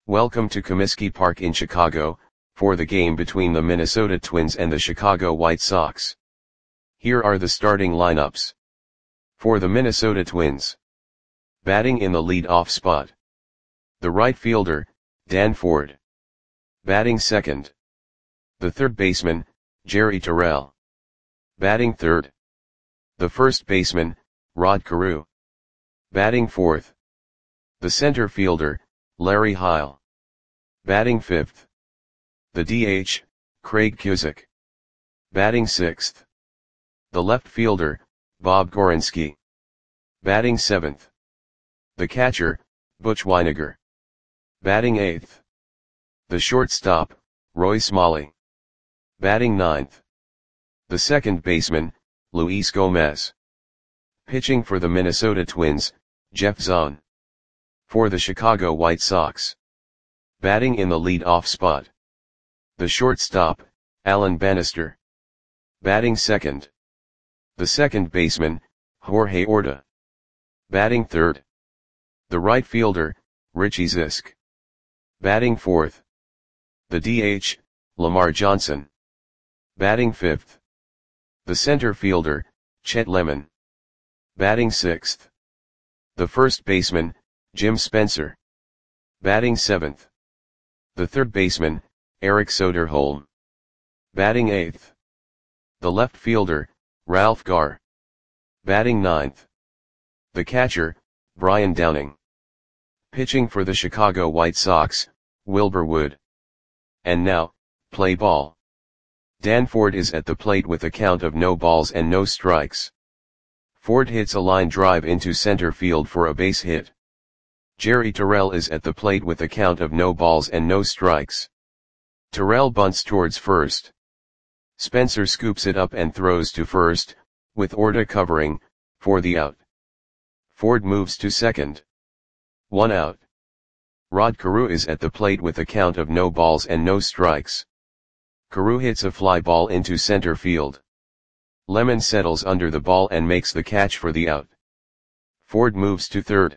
Welcome to Comiskey Park in Chicago, for the game between the Minnesota Twins and the Chicago White Sox. Here are the starting lineups. For the Minnesota Twins. Batting in the lead-off spot. The right fielder, Dan Ford. Batting second. The third baseman, Jerry Terrell. Batting third. The first baseman, Rod Carew. Batting fourth. The center fielder, Larry Heil. Batting fifth. The DH, Craig Cusick. Batting sixth. The left fielder, Bob Gorenski. Batting seventh. The catcher, Butch Wynegar. Batting eighth. The shortstop, Roy Smalley. Batting ninth. The second baseman, Luis Gomez. Pitching for the Minnesota Twins, Jeff Zahn. For the Chicago White Sox. Batting in the lead-off spot. The shortstop, Alan Bannister. Batting second. The second baseman, Jorge Orta. Batting third. The right fielder, Richie Zisk. Batting fourth. The DH, Lamar Johnson. Batting fifth. The center fielder, Chet Lemon. Batting sixth. The first baseman, Jim Spencer. Batting seventh. The third baseman, Eric Soderholm. Batting eighth. The left fielder, Ralph Garr. Batting ninth. The catcher, Brian Downing. Pitching for the Chicago White Sox, Wilbur Wood. And now, play ball. Dan Ford is at the plate with a count of no balls and no strikes. Ford hits a line drive into center field for a base hit. Jerry Terrell is at the plate with a count of no balls and no strikes. Terrell bunts towards first. Spencer scoops it up and throws to first, with Orta covering, for the out. Ford moves to second. 1 out. Rod Carew is at the plate with a count of no balls and no strikes. Carew hits a fly ball into center field. Lemon settles under the ball and makes the catch for the out. Ford moves to third.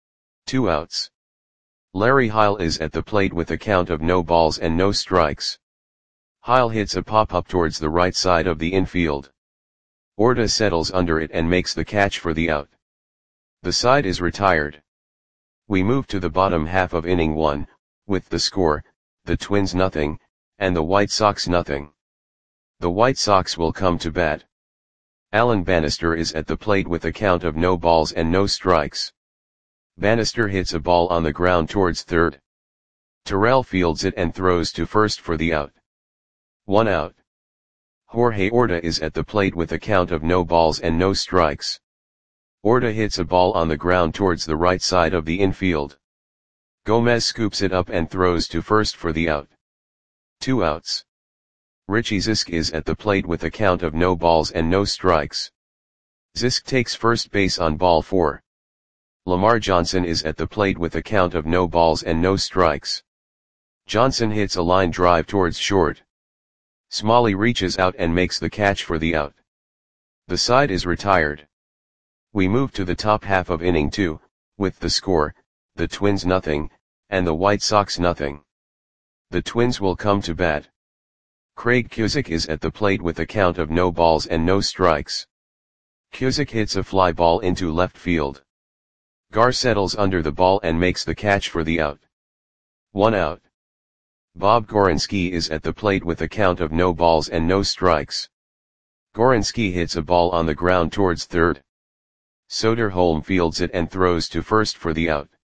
2 outs. Larry Heil is at the plate with a count of no balls and no strikes. Heil hits a pop-up towards the right side of the infield. Orta settles under it and makes the catch for the out. The side is retired. We move to the bottom half of inning 1, with the score, the Twins nothing, and the White Sox nothing. The White Sox will come to bat. Alan Bannister is at the plate with a count of no balls and no strikes. Bannister hits a ball on the ground towards third. Terrell fields it and throws to first for the out. 1 out. Jorge Orta is at the plate with a count of no balls and no strikes. Orta hits a ball on the ground towards the right side of the infield. Gomez scoops it up and throws to first for the out. 2 outs. Richie Zisk is at the plate with a count of no balls and no strikes. Zisk takes first base on ball 4. Lamar Johnson is at the plate with a count of no balls and no strikes. Johnson hits a line drive towards short. Smalley reaches out and makes the catch for the out. The side is retired. We move to the top half of inning 2, with the score, the Twins nothing, and the White Sox nothing. The Twins will come to bat. Craig Cusick is at the plate with a count of no balls and no strikes. Cusick hits a fly ball into left field. Garr settles under the ball and makes the catch for the out. 1 out. Bob Gorenski is at the plate with a count of no balls and no strikes. Gorenski hits a ball on the ground towards third. Soderholm fields it and throws to first for the out.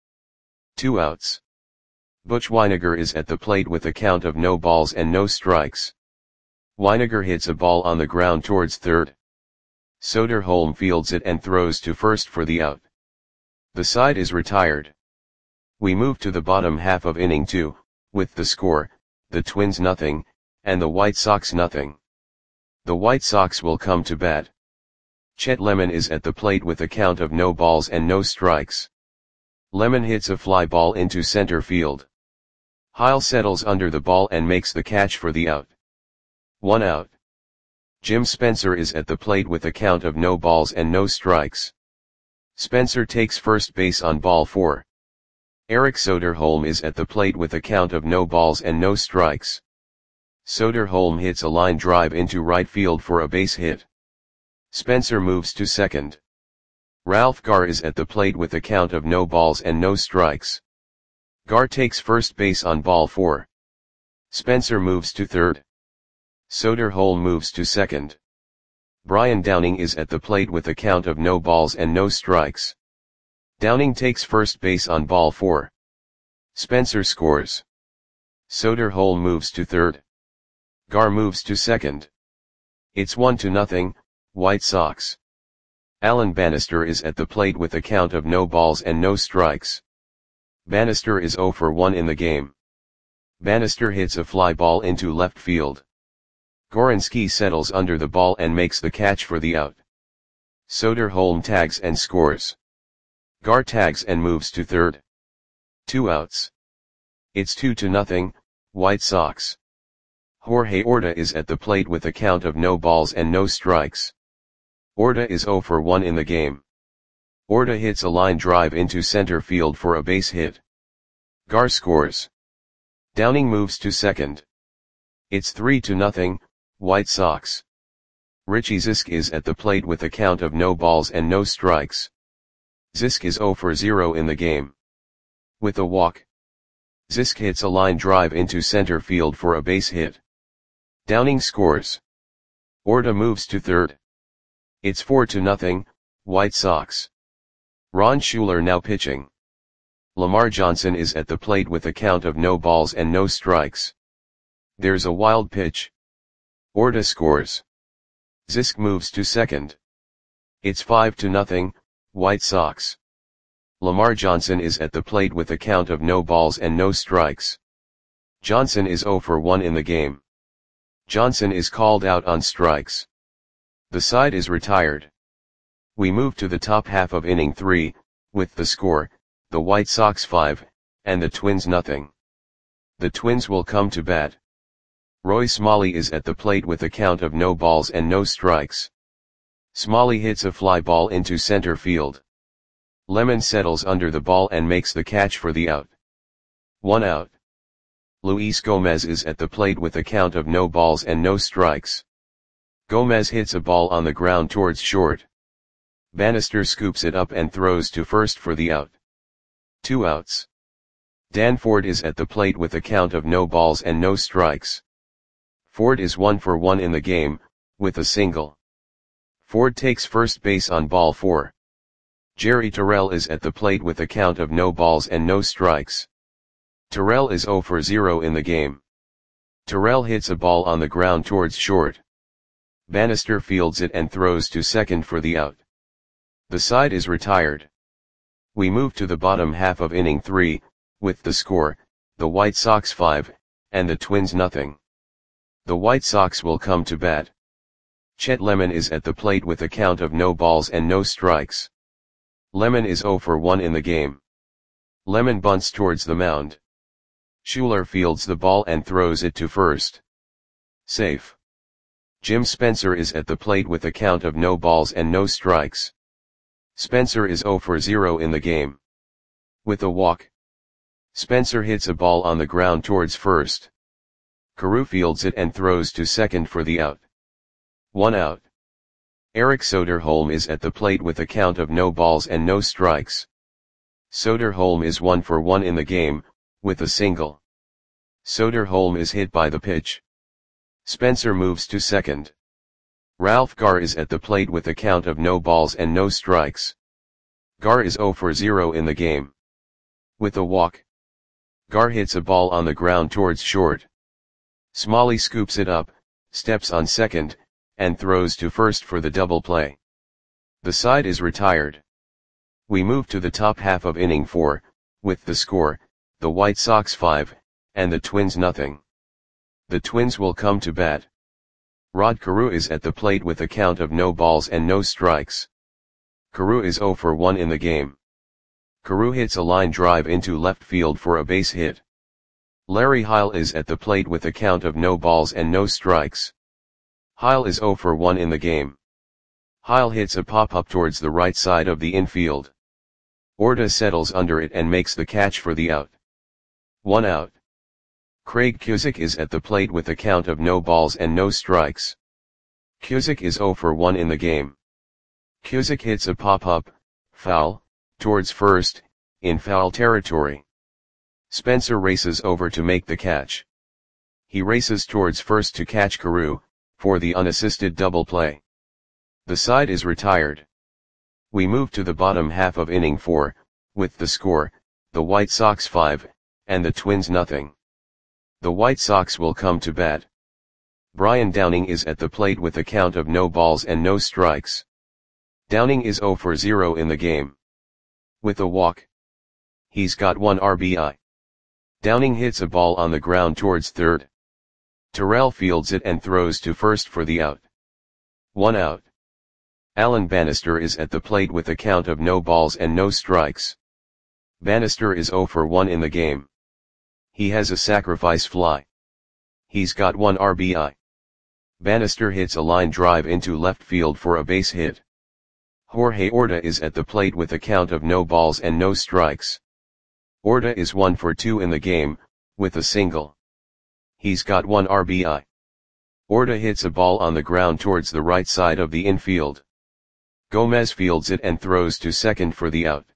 2 outs. Butch Wynegar is at the plate with a count of no balls and no strikes. Wynegar hits a ball on the ground towards third. Soderholm fields it and throws to first for the out. The side is retired. We move to the bottom half of inning 2, with the score, the Twins nothing, and the White Sox nothing. The White Sox will come to bat. Chet Lemon is at the plate with a count of no balls and no strikes. Lemon hits a fly ball into center field. Heil settles under the ball and makes the catch for the out. 1 out. Jim Spencer is at the plate with a count of no balls and no strikes. Spencer takes first base on ball 4. Erik Soderholm is at the plate with a count of no balls and no strikes. Soderholm hits a line drive into right field for a base hit. Spencer moves to second. Ralph Garr is at the plate with a count of no balls and no strikes. Garr takes first base on ball 4. Spencer moves to third. Soderholm moves to second. Brian Downing is at the plate with a count of no balls and no strikes. Downing takes first base on ball 4. Spencer scores. Soderholm moves to third. Garr moves to second. It's 1-0, White Sox. Alan Bannister is at the plate with a count of no balls and no strikes. Bannister is 0 for 1 in the game. Bannister hits a fly ball into left field. Goransky settles under the ball and makes the catch for the out. Soderholm tags and scores. Garr tags and moves to third. 2 outs. It's 2-0, White Sox. Jorge Orta is at the plate with a count of no balls and no strikes. Orta is 0 for 1 in the game. Orta hits a line drive into center field for a base hit. Garr scores. Downing moves to second. It's 3-0, White Sox. Richie Zisk is at the plate with a count of no balls and no strikes. Zisk is 0 for 0 in the game. With a walk, Zisk hits a line drive into center field for a base hit. Downing scores. Orta moves to third. It's 4-0, White Sox. Ron Schuler now pitching. Lamar Johnson is at the plate with a count of no balls and no strikes. There's a wild pitch. Orta scores. Zisk moves to second. It's 5-0, White Sox. Lamar Johnson is at the plate with a count of no balls and no strikes. Johnson is 0 for 1 in the game. Johnson is called out on strikes. The side is retired. We move to the top half of inning 3, with the score, the White Sox 5, and the Twins 0. The Twins will come to bat. Roy Smalley is at the plate with a count of no balls and no strikes. Smalley hits a fly ball into center field. Lemon settles under the ball and makes the catch for the out. 1 out. Luis Gomez is at the plate with a count of no balls and no strikes. Gomez hits a ball on the ground towards short. Bannister scoops it up and throws to first for the out. 2 outs. Dan Ford is at the plate with a count of no balls and no strikes. Ford is 1 for 1 in the game, with a single. Ford takes first base on ball 4. Jerry Terrell is at the plate with a count of no balls and no strikes. Terrell is 0 for 0 in the game. Terrell hits a ball on the ground towards short. Bannister fields it and throws to second for the out. The side is retired. We move to the bottom half of inning 3, with the score, the White Sox 5, and the Twins 0. The White Sox will come to bat. Chet Lemon is at the plate with a count of no balls and no strikes. Lemon is 0 for 1 in the game. Lemon bunts towards the mound. Schuler fields the ball and throws it to first. Safe. Jim Spencer is at the plate with a count of no balls and no strikes. Spencer is 0 for 0 in the game. With a walk, Spencer hits a ball on the ground towards first. Carew fields it and throws to second for the out. 1 out. Erik Soderholm is at the plate with a count of no balls and no strikes. Soderholm is 1 for 1 in the game, with a single. Soderholm is hit by the pitch. Spencer moves to second. Ralph Garr is at the plate with a count of no balls and no strikes. Garr is 0 for 0 in the game. With a walk, Garr hits a ball on the ground towards short. Smalley scoops it up, steps on second, and throws to first for the double play. The side is retired. We move to the top half of inning 4, with the score, the White Sox 5, and the Twins 0. The Twins will come to bat. Rod Carew is at the plate with a count of no balls and no strikes. Carew is 0 for 1 in the game. Carew hits a line drive into left field for a base hit. Larry Heil is at the plate with a count of no balls and no strikes. Heil is 0 for 1 in the game. Heil hits a pop-up towards the right side of the infield. Orta settles under it and makes the catch for the out. 1 out. Craig Cusick is at the plate with a count of no balls and no strikes. Cusick is 0 for 1 in the game. Cusick hits a pop-up, foul, towards first, in foul territory. Spencer races over to make the catch. He races towards first to catch Carew, for the unassisted double play. The side is retired. We move to the bottom half of inning 4, with the score, the White Sox 5, and the Twins nothing. The White Sox will come to bat. Brian Downing is at the plate with a count of no balls and no strikes. Downing is 0 for 0 in the game. With a walk. He's got 1 RBI. Downing hits a ball on the ground towards third. Terrell fields it and throws to first for the out. 1 out. Alan Bannister is at the plate with a count of no balls and no strikes. Bannister is 0 for 1 in the game. He has a sacrifice fly. He's got 1 RBI. Bannister hits a line drive into left field for a base hit. Jorge Orta is at the plate with a count of no balls and no strikes. Orta is 1 for 2 in the game, with a single. He's got 1 RBI. Orta hits a ball on the ground towards the right side of the infield. Gomez fields it and throws to second for the out.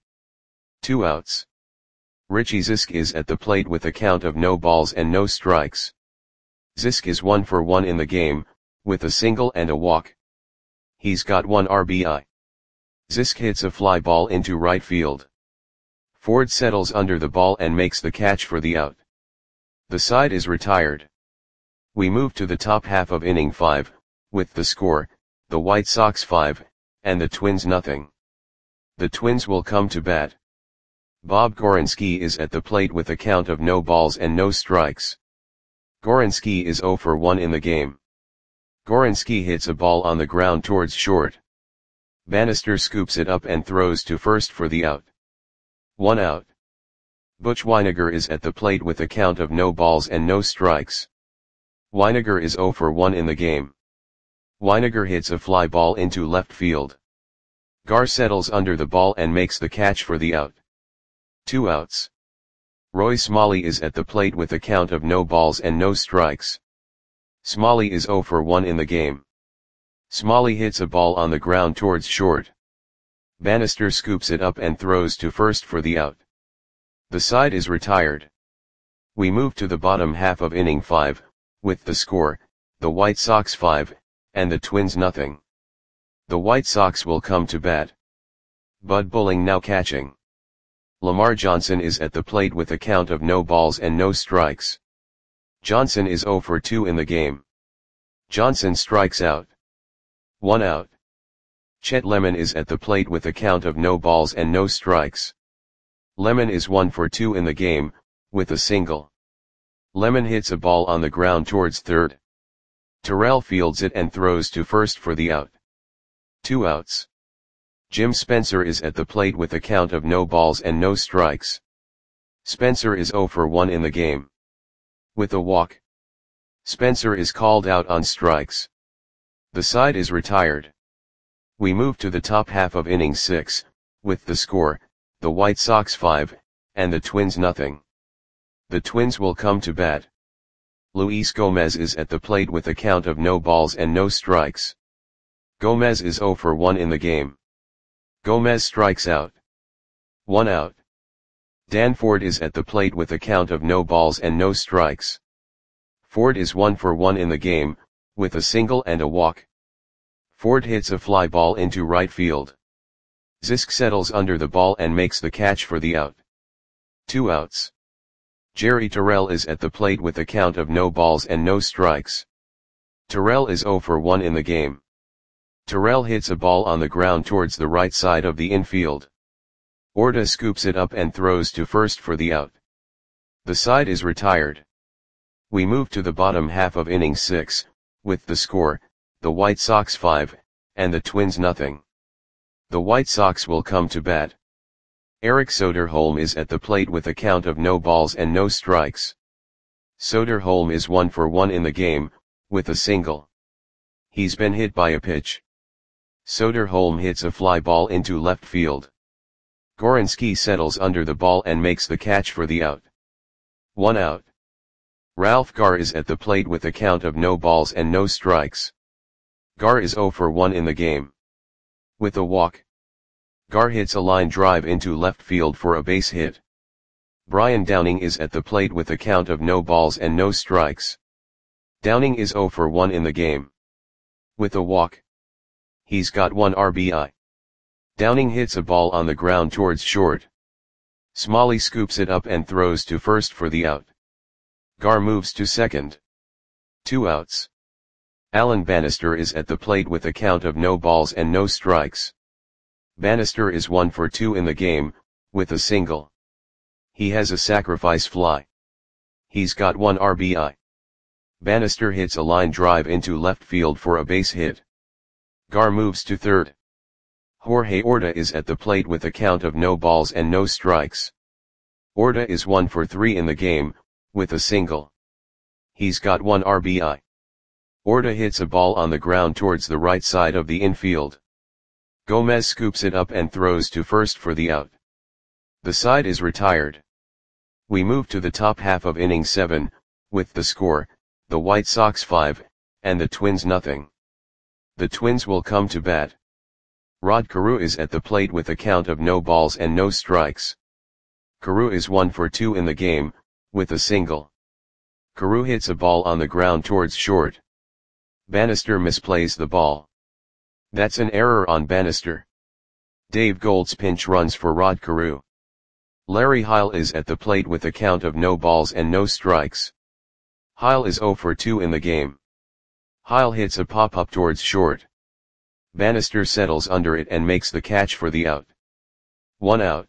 2 outs. Richie Zisk is at the plate with a count of no balls and no strikes. Zisk is 1 for 1 in the game, with a single and a walk. He's got 1 RBI. Zisk hits a fly ball into right field. Ford settles under the ball and makes the catch for the out. The side is retired. We move to the top half of inning 5, with the score, the White Sox 5, and the Twins nothing. The Twins will come to bat. Bob Gorenski is at the plate with a count of no balls and no strikes. Gorenski is 0 for 1 in the game. Gorenski hits a ball on the ground towards short. Bannister scoops it up and throws to first for the out. 1 out. Butch Wynegar is at the plate with a count of no balls and no strikes. Wynegar is 0 for 1 in the game. Wynegar hits a fly ball into left field. Gar settles under the ball and makes the catch for the out. 2 outs. Roy Smalley is at the plate with a count of no balls and no strikes. Smalley is 0 for 1 in the game. Smalley hits a ball on the ground towards short. Bannister scoops it up and throws to first for the out. The side is retired. We move to the bottom half of inning 5, with the score, the White Sox 5, and the Twins nothing. The White Sox will come to bat. Bud Bulling now catching. Lamar Johnson is at the plate with a count of no balls and no strikes. Johnson is 0 for 2 in the game. Johnson strikes out. 1 out. Chet Lemon is at the plate with a count of no balls and no strikes. Lemon is 1 for 2 in the game, with a single. Lemon hits a ball on the ground towards third. Terrell fields it and throws to first for the out. 2 outs. Jim Spencer is at the plate with a count of no balls and no strikes. Spencer is 0 for 1 in the game. With a walk. Spencer is called out on strikes. The side is retired. We move to the top half of inning 6, with the score, the White Sox 5, and the Twins nothing. The Twins will come to bat. Luis Gomez is at the plate with a count of no balls and no strikes. Gomez is 0 for 1 in the game. Gomez strikes out. 1 out. Dan Ford is at the plate with a count of no balls and no strikes. Ford is 1 for 1 in the game, with a single and a walk. Ford hits a fly ball into right field. Zisk settles under the ball and makes the catch for the out. 2 outs. Jerry Terrell is at the plate with a count of no balls and no strikes. Terrell is 0 for 1 in the game. Terrell hits a ball on the ground towards the right side of the infield. Orta scoops it up and throws to first for the out. The side is retired. We move to the bottom half of inning 6, with the score, the White Sox 5, and the Twins nothing. The White Sox will come to bat. Eric Soderholm is at the plate with a count of no balls and no strikes. Soderholm is 1 for 1 in the game, with a single. He's been hit by a pitch. Soderholm hits a fly ball into left field. Goranski settles under the ball and makes the catch for the out. 1 out. Ralph Gar is at the plate with a count of no balls and no strikes. Gar is 0 for 1 in the game. With a walk, Gar hits a line drive into left field for a base hit. Brian Downing is at the plate with a count of no balls and no strikes. Downing is 0 for 1 in the game. With a walk, he's got 1 RBI. Downing hits a ball on the ground towards short. Smalley scoops it up and throws to first for the out. Gar moves to second. 2 outs. Alan Bannister is at the plate with a count of no balls and no strikes. Bannister is 1 for 2 in the game, with a single. He has a sacrifice fly. He's got 1 RBI. Bannister hits a line drive into left field for a base hit. Gar moves to third. Jorge Orta is at the plate with a count of no balls and no strikes. Orta is 1 for 3 in the game, with a single. He's got 1 RBI. Orta hits a ball on the ground towards the right side of the infield. Gomez scoops it up and throws to first for the out. The side is retired. We move to the top half of inning 7, with the score, the White Sox 5, and the Twins nothing. The Twins will come to bat. Rod Carew is at the plate with a count of no balls and no strikes. Carew is 1 for 2 in the game, with a single. Carew hits a ball on the ground towards short. Bannister misplays the ball. That's an error on Bannister. Dave Gold's pinch runs for Rod Carew. Larry Heil is at the plate with a count of no balls and no strikes. Heil is 0 for 2 in the game. Heil hits a pop-up towards short. Bannister settles under it and makes the catch for the out. 1 out.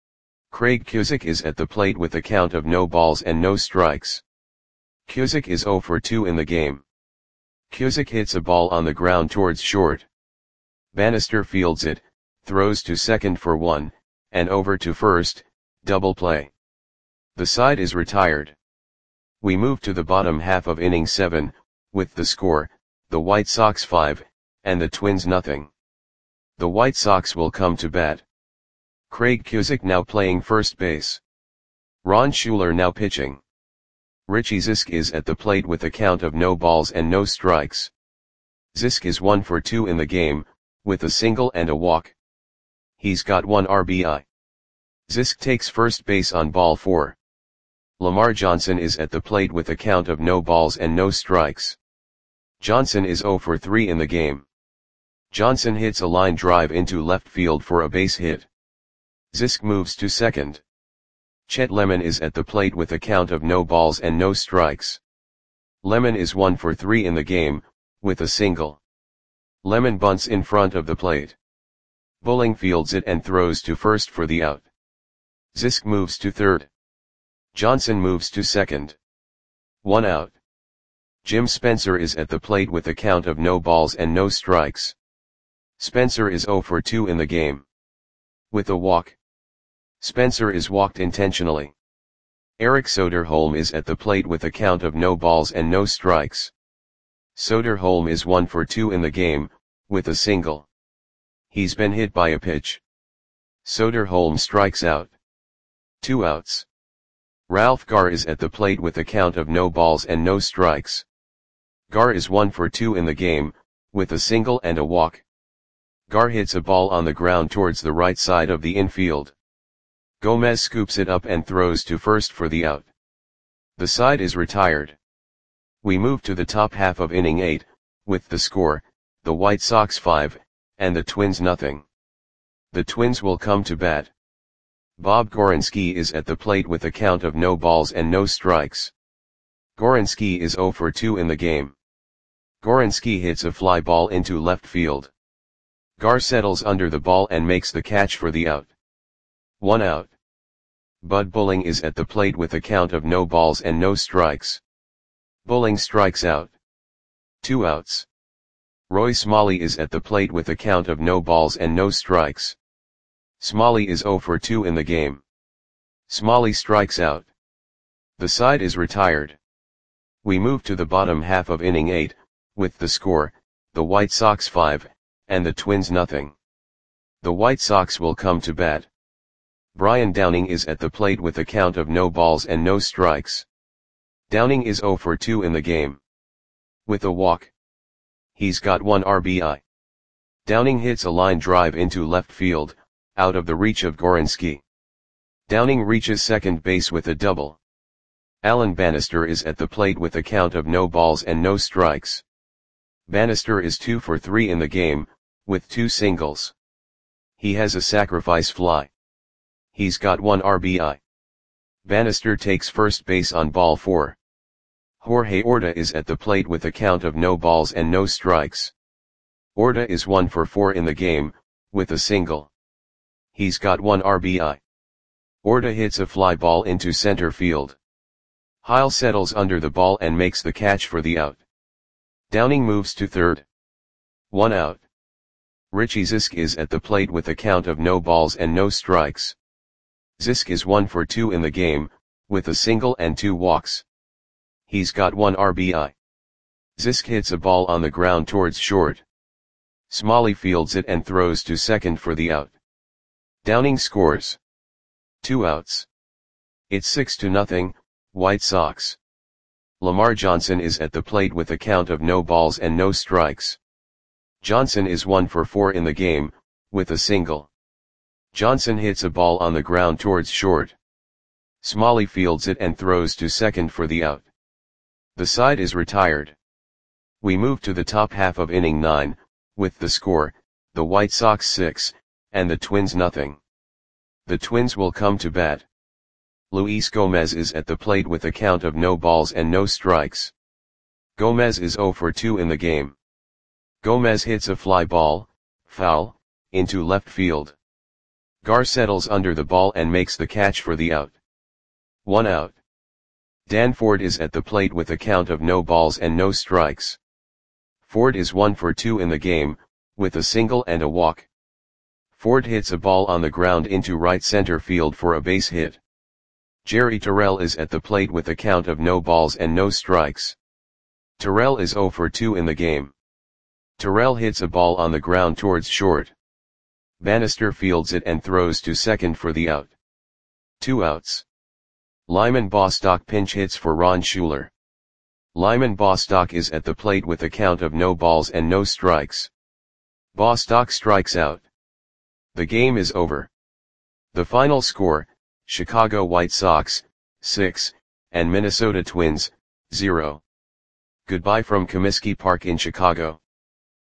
Craig Cusick is at the plate with a count of no balls and no strikes. Cusick is 0 for 2 in the game. Cusick hits a ball on the ground towards short. Bannister fields it, throws to second for 1, and over to first, double play. The side is retired. We move to the bottom half of inning 7, with the score, the White Sox 5, and the Twins nothing. The White Sox will come to bat. Craig Cusick now playing first base. Ron Schuler now pitching. Richie Zisk is at the plate with a count of no balls and no strikes. Zisk is 1 for 2 in the game, with a single and a walk. He's got 1 RBI. Zisk takes first base on ball 4. Lamar Johnson is at the plate with a count of no balls and no strikes. Johnson is 0 for 3 in the game. Johnson hits a line drive into left field for a base hit. Zisk moves to second. Chet Lemon is at the plate with a count of no balls and no strikes. Lemon is 1 for 3 in the game, with a single. Lemon bunts in front of the plate. Bulling fields it and throws to first for the out. Zisk moves to third. Johnson moves to second. 1 out. Jim Spencer is at the plate with a count of no balls and no strikes. Spencer is 0 for 2 in the game. With a walk, Spencer is walked intentionally. Eric Soderholm is at the plate with a count of no balls and no strikes. Soderholm is 1 for 2 in the game, with a single. He's been hit by a pitch. Soderholm strikes out. 2 outs. Ralph Gar is at the plate with a count of no balls and no strikes. Gar is 1 for 2 in the game, with a single and a walk. Gar hits a ball on the ground towards the right side of the infield. Gomez scoops it up and throws to first for the out. The side is retired. We move to the top half of inning 8, with the score, the White Sox 5, and the Twins nothing. The Twins will come to bat. Bob Goranski is at the plate with a count of no balls and no strikes. Goranski is 0 for 2 in the game. Goranski hits a fly ball into left field. Gar settles under the ball and makes the catch for the out. 1 out. Bud Bulling is at the plate with a count of no balls and no strikes. Bulling strikes out. 2 outs. Roy Smalley is at the plate with a count of no balls and no strikes. Smalley is 0 for 2 in the game. Smalley strikes out. The side is retired. We move to the bottom half of inning 8, with the score, the White Sox 5, and the Twins nothing. The White Sox will come to bat. Brian Downing is at the plate with a count of no balls and no strikes. Downing is 0 for 2 in the game. With a walk. He's got 1 RBI. Downing hits a line drive into left field, out of the reach of Goransky. Downing reaches second base with a double. Alan Bannister is at the plate with a count of no balls and no strikes. Bannister is 2 for 3 in the game, with 2 singles. He has a sacrifice fly. He's got 1 RBI. Bannister takes first base on ball 4. Jorge Orta is at the plate with a count of no balls and no strikes. Orta is 1 for 4 in the game, with a single. He's got 1 RBI. Orta hits a fly ball into center field. Heil settles under the ball and makes the catch for the out. Downing moves to third. 1 out. Richie Zisk is at the plate with a count of no balls and no strikes. Zisk is 1 for 2 in the game, with a single and 2 walks. He's got 1 RBI. Zisk hits a ball on the ground towards short. Smalley fields it and throws to second for the out. Downing scores. 2 outs. It's 6-0, White Sox. Lamar Johnson is at the plate with a count of no balls and no strikes. Johnson is 1 for 4 in the game, with a single. Johnson hits a ball on the ground towards short. Smalley fields it and throws to second for the out. The side is retired. We move to the top half of inning 9, with the score, the White Sox 6, and the Twins nothing. The Twins will come to bat. Luis Gomez is at the plate with a count of no balls and no strikes. Gomez is 0 for 2 in the game. Gomez hits a fly ball, foul, into left field. Gar settles under the ball and makes the catch for the out. 1 out. Dan Ford is at the plate with a count of no balls and no strikes. Ford is 1 for 2 in the game, with a single and a walk. Ford hits a ball on the ground into right center field for a base hit. Jerry Terrell is at the plate with a count of no balls and no strikes. Terrell is 0 for 2 in the game. Terrell hits a ball on the ground towards short. Bannister fields it and throws to second for the out. 2 outs. Lyman Bostock pinch hits for Ron Schuler. Lyman Bostock is at the plate with a count of no balls and no strikes. Bostock strikes out. The game is over. The final score, Chicago White Sox, 6, and Minnesota Twins, 0. Goodbye from Comiskey Park in Chicago.